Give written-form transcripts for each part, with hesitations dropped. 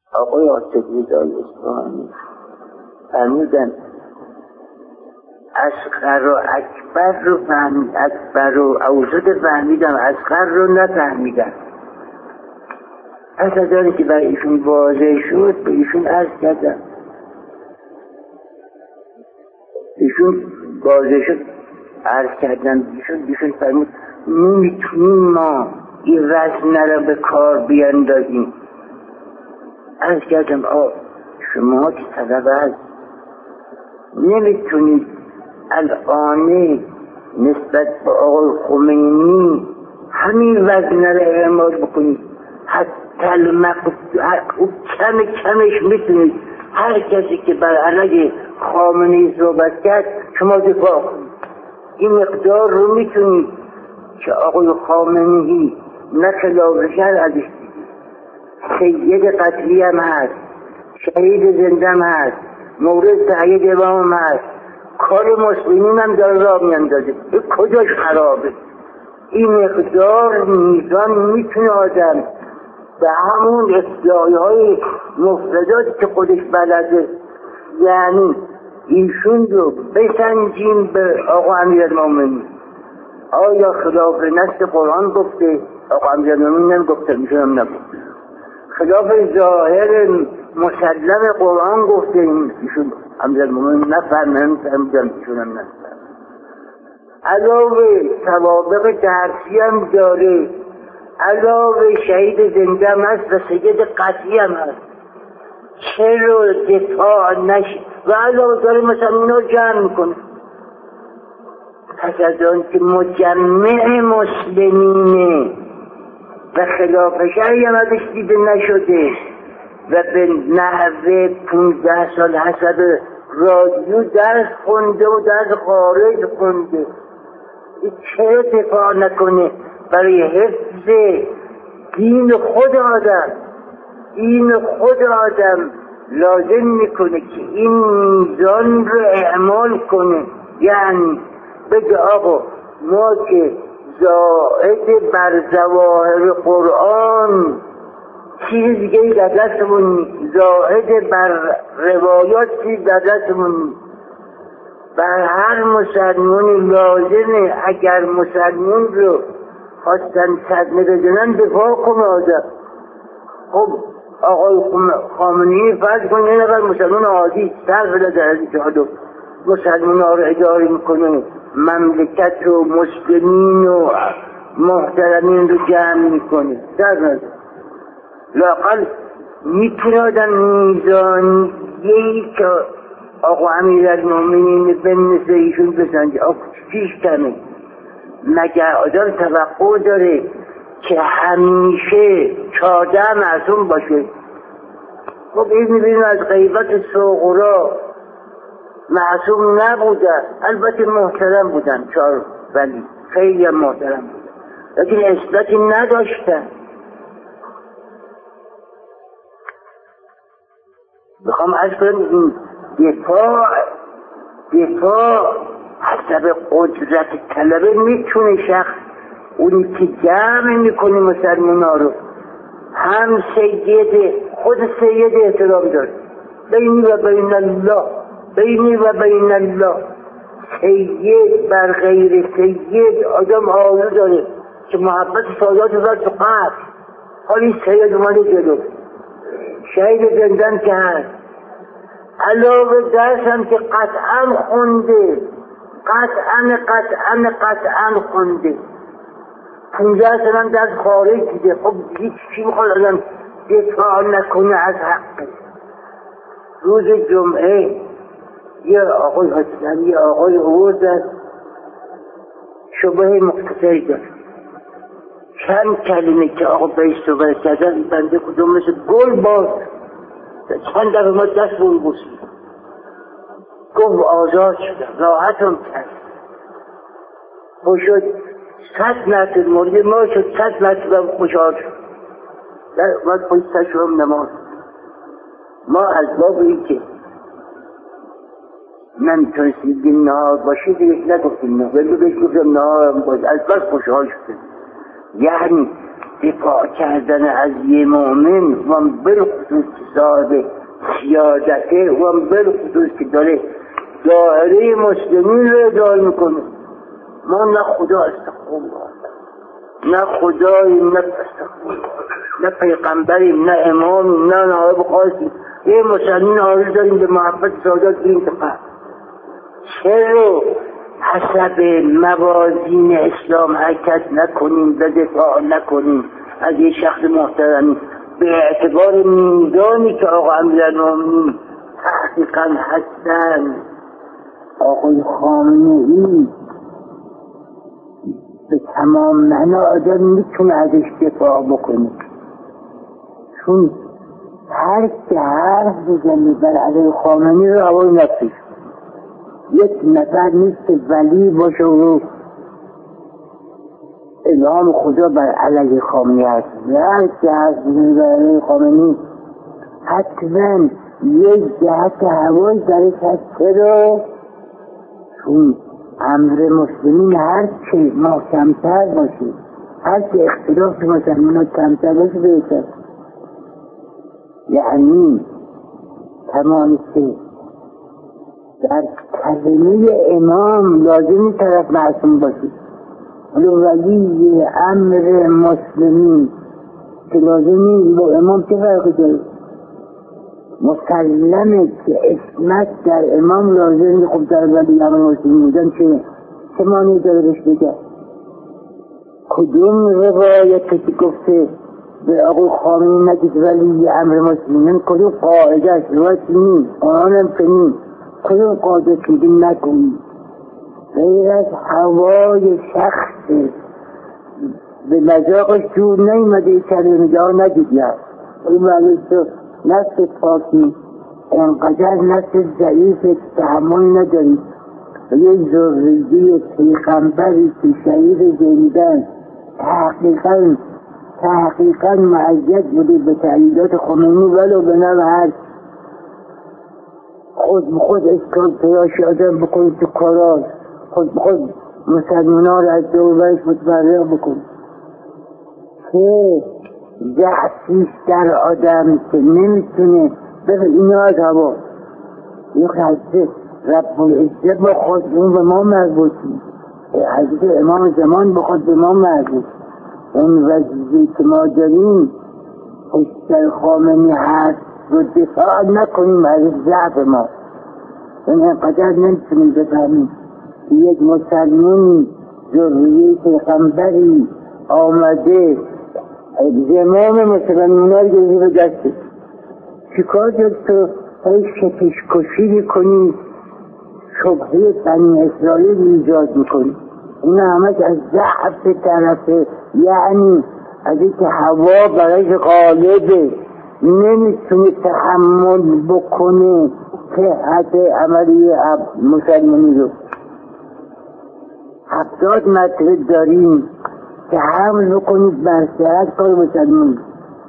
آقای آصفی دای اصفهانی فرمودن اصغر و اکبر رو فهمید، اکبر و اوسط فهمیدم، اصغر رو نفهمیدم. پس از آنی که برای ایشون واضح شد به ایشون عرض کردم، ایشون واضح شد عرض کردم، ایشون فرمود نمیتونیم ما این وزنه رو به کار بیندازیم. عرض کردم شما که طلبه هست نمیتونید الان نسبت به آقای خمینی همین وزنه رو اعمال بکنید، حتی کمش میتونید هر کسی که بر علیه خامنه‌ای صحبت کرد شما دفاع کنید. این مقدار رو میتونید که آقای خامنه‌ای نه خلاف شرع ازش سید قتلی هم هست، شهید زنده هم هست، مورد تأیید امام هست، کار مسلمین هم داره راه میاندازه. به کجاش خرابه؟ این مقدار میزان میتونه آدم به همون ادعاهای مفرداتی که خودش بلده، یعنی ایشون رو بسنجیم به آقا امیرالمومنین آیا خلاف نص قرآن گفته؟ آقا امیرالمومنین نمیگفته، میشون هم نگفته. خلاف ظاهر مسلم قرآن گفته، ایشون امیرالمومنین نفهمیدن، ایشون هم نفهمیدن. علاوه سوابق درسی هم داره، علاوه شهید زنده هم هست و سید قطعی هم هست. چرا دفاع نشد؟ و علاوه داره مثلا اینا جمع میکنه. پس از آن که مجمع مسلمینه و خلاف شرعی هم ازش دیده نشده و به نحوه 15 سال حسب رادیو درس خونده و درس خارج خونده، چرا دفاع نکنه برای حفظ دین خود آدم؟ این خود آدم لازم میکنه که این میزان رو اعمال کنه، یعنی بگه آقا ما که زائد بر ظواهر قرآن چیز دیگه در دستمون نیست، زائد بر روایات چیز در دستمون نیست. بر هر مسلمانی لازمه اگر مسلمان رو خواستن صدمه بزنن دفاع کنه آدم. خب آقای خامنه‌ای فرض کنه یه نفر مسلمان عادی صرف بده از جهاد مسلمان ها رو اداره میکنه، مملکت و مسلمین و محترمین رو جمع میکنه، صرف نده. لااقل میتونه آدم میزانیه‌ای که آقا امیرالمومنین به مثل ایشون بسنجه. چیش کمه؟ مگر آدم توقع داره که همیشه 14 معصوم باشه؟ خب این میبینیم از غیبت صغرا معصوم نبودن، البته محترم بودن 4 ولی خیلی محترم بودن، لیکن اثباتی نداشتن. بخوام عرض کنم این دفاع حسب قدرت طلبه میتونه شخص اونی که جمع میکنه مسلمان ها رو، هم سید خود سید احترام داره، بینی و بین الله، بینی و بین الله. سید بر غیر سید آدم آوه داره که محبت سادات داره تو قرد. حالی سید اومده جلو، شهید زندن که هست، علاوه درس هم که قطعا خونده، قطعا خونده، 15 سال درس خارج دیده. خب دیگه چی میخواد آدم دفاع نکنه از حقه؟ روز جمعه یه آقای حسنی یه آقای آوردن شبه مختصری داشت، چند کلمه که آقا بهش صحبت کردن بنده کدوم مثل گل باز چند دفعه ما دست بون بوسید، گفت آزاد شدم، راحتم کرد. خب شد 100 مرتبه مورد ما شد، 100 مرتبه خوشحال شد. در اومد خود تشرم نماز. ما از باب این که نمیتونستیم بگیم نهار باشید دیگه نگفتیم نهار، ولی بهش گفتم نهار هم باید، از بس خوشحال شدیم. یعنی دفاع کردن از یه مؤمن و بالخصوص صاحب سیادته و بالخصوص که داره دایره مسلمین رو اداره میکنه. ما نه خدا استغفرالله، نه خداییم، نه استغفرالله، نه پیغمبریم، نه امامیم، نه نایب خاصیم. یه مسلمین حاضر داریم به محبت سادات این تقه. چرا حسب موازین اسلام حرکت نکنیم، به دفاع نکنیم از یه شخص محترمی به اعتبار میزانی که آقا امیرالمومنین تحقیقا هستن؟ آقای خامنه‌ای به تمام معنا آدم میتونه ازش دفاع بکنه، چون هر که حرف بزنه بر علیه خامنه‌ای رو هوای نفسش. یک نفر نیست که ولی باشه و الهام خدا بر علیه خامنه‌ای هست. هر که حرف بزنه بر علیه خامنه‌ای حتما یک جهت هوای درش هست. چرا؟ چون امر مسلمین هر چه محکمتر باشه، هر چه اختلاف مسلمین کمتر باشه بهتر. یعنی تمام که در کلمه امام لازمی طرف معصوم باشه، ولی امر مسلمین که لازمی با امام چه فرقی داره؟ مسلمه که اسمت در امام لازمی. خب در ولی امر مسلمین بودن چه معنی داره بهش بگه؟ کدوم روایت که گفته به آقای خامنه‌ای نگید ولی امر مسلمین؟ کدوم قاعده است؟ روایت نیست، آنم که نیست. کدوم قاعده که نکنید غیر از هوای شخص به مذاقش جور نیمده کلمه جا نگید. یا این معنی تو نفس پاکی انقدر نفس ضعیف تحمل نداری و یه ذریه پیغمبری که شهید زندن تحقیقا معید بوده به تعییدات خمینی ولو به نام هر خود به خود اشکال پیاش آدم بکنید تو کاراش، خود به خود مسلمان ها را از دوربرش متفرق بکنید. که ضعفیش در آدم که نمیتونه بگه اینا از هوا یک حضرت رب العزه با خود اون به ما مربوطی، حضرت امام زمان با خود به ما مربوط. اون وظیفه که ما داریم پشت خامنه‌ای هست رو دفاع نکنیم از ضعف ما. این اینقدر نمیتونیم بفهمیم که یک مسلمانی ذریه پیغمبری آمده زمام مسلمان‌ها رو گرفته به دسته. چیکار داری تو هی شکشکشی میکنی، شبهه بنی اسرائیل ایجاد میکنی؟ این همش از ضعف طرفه، یعنی از اینکه هوا برایش غالبه، نمیتونه تحمل بکنه صحت عملی مسلمانی رو. 70 مطلب داریم که حمل بکنید بر صحت کار مسلمان.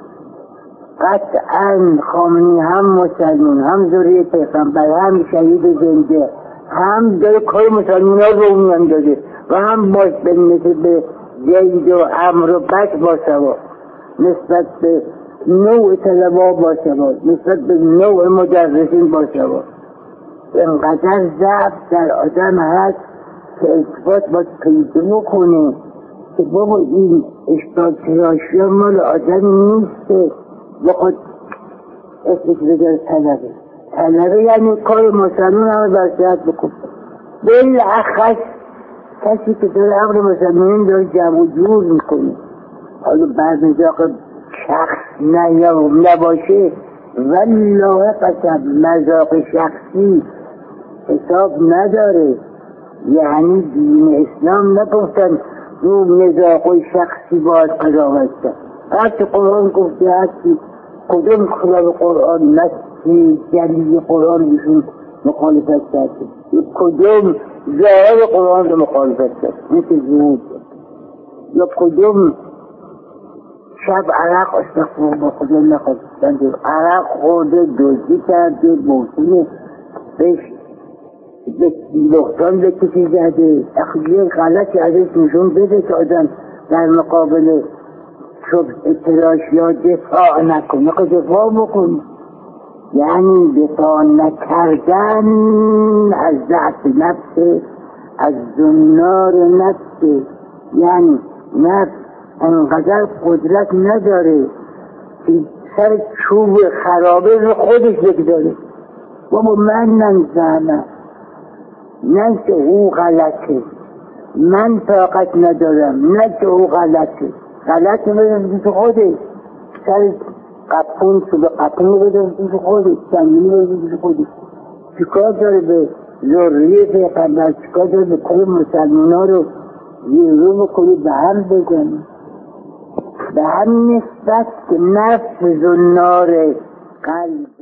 قطعا خامنه‌ای هم مسلمان، هم ذریه پیغمبر، هم شهید زنده، هم داره کار مسلمان ها رو میاندازه و هم باش به زید و عمرو و بک با سوا، نسبت به نوع طلبا با سوا، نسبت به نوع مدرسین با سوا. اینقدر ضعف در آدم هست که اثبات باید پیدا کنه که بابا این اشتاد تراشی مال آدم نیست با خود اسمش بگره طلبه یعنی کار مسلمان همه برسیت بکن. بالاخص کسی که داره امر مسلمانین داره جمع و جور میکنه، حالا بعد مزاق شخص نباشه والله قسم مزاق شخصی حساب نداره. یعنی دین اسلام نگفتن رو مزاق شخصی باید قضاوت کرد. هرچی قرآن گفته، هرچی کدوم خلاف قرآن نسی جلیل قرآن بشون مخالفت کرده، کدوم ظاهر قرآن رو مخالفت کرد، مثل زهود، یا کدوم شب عرق استغفر با خدا نخواستند عرق خورده دوزی کرده موسیم بهش به لختان بکشی زده. اخیه غلطی ازش نشون بده که آدم در مقابل صبح تراشیا دفاع نکن، دفاع بکن. یعنی دفاع نکردن از ضعف نفس، از زنار نفس. یعنی نفس انقدر قدرت نداره که سر چوب خرابه رو خودش بگذاره. بابا من ننزمه، نه که او غلطه، من طاقت ندارم، نه که او غلطه. غلطه بدون تو خودش، سر قپون تو به قپون بدون تو خودش، سنگینی بدون تو خودش. چیکار داره به ذریه پیغمبر، چیکار داره به کل مسلمان ها رو یه رو بکنی به هم بزنی؟ به هم نسبت که نفس زنار قلب